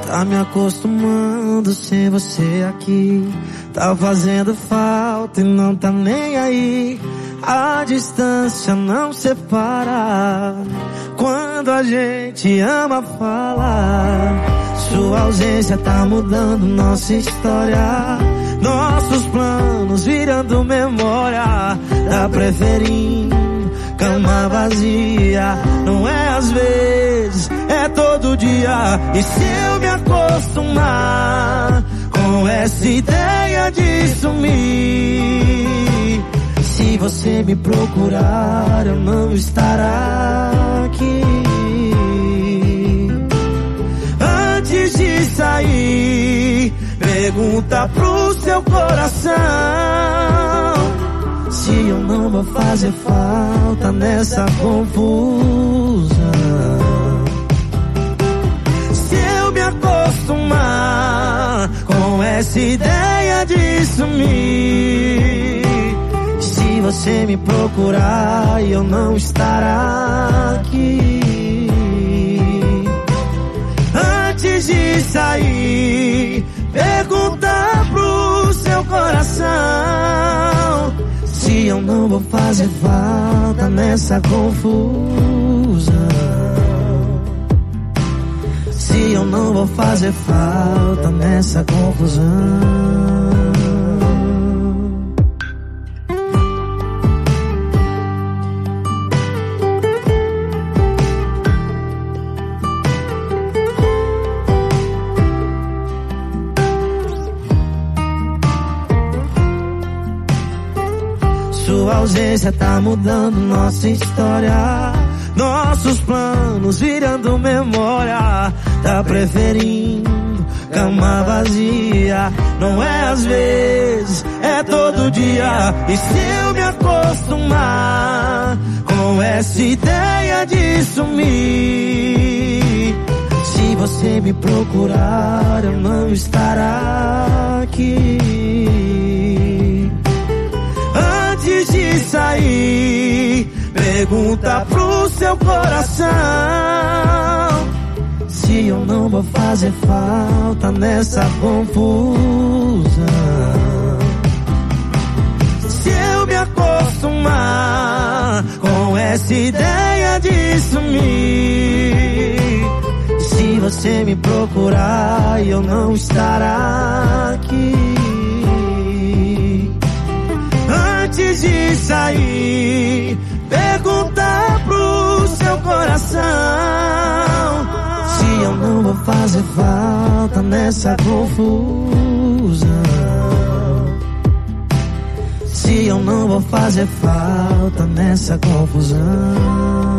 Tá me acostumando sem você aqui. Tá fazendo falta e não tá nem aí. A distância não separa. Quando a gente ama falar, sua ausência tá mudando nossa história. Nossos planos virando memória. Tá preferindo cama vazia. Não é às vezes, é todo dia. E se eu me acostumar com essa ideia de sumir, se você me procurar, eu não estará aqui. Antes de sair, pergunta pro seu coração se eu não vou fazer falta nessa confusão. Se eu me acostumar com essa ideia de sumir, se você me procurar e eu não estará aqui. Antes de sair, pergunta pro seu coração se eu não vou fazer falta nessa confusão. Se eu não vou fazer falta nessa confusão. Sua ausência tá mudando nossa história. Nossos planos virando memória. Tá preferindo cama vazia. Não é às vezes, é todo dia. E se eu me acostumar com essa ideia de sumir, se você me procurar, eu não estará aqui. Antes de sair, pergunta pro seu coração se eu não vou fazer falta nessa confusão. Se eu me acostumar com essa ideia de sumir, se você me procurar e eu não estará aqui. Antes de sair, pergunta pro seu coração se eu não vou fazer falta nessa confusão. Se eu não vou fazer falta nessa confusão.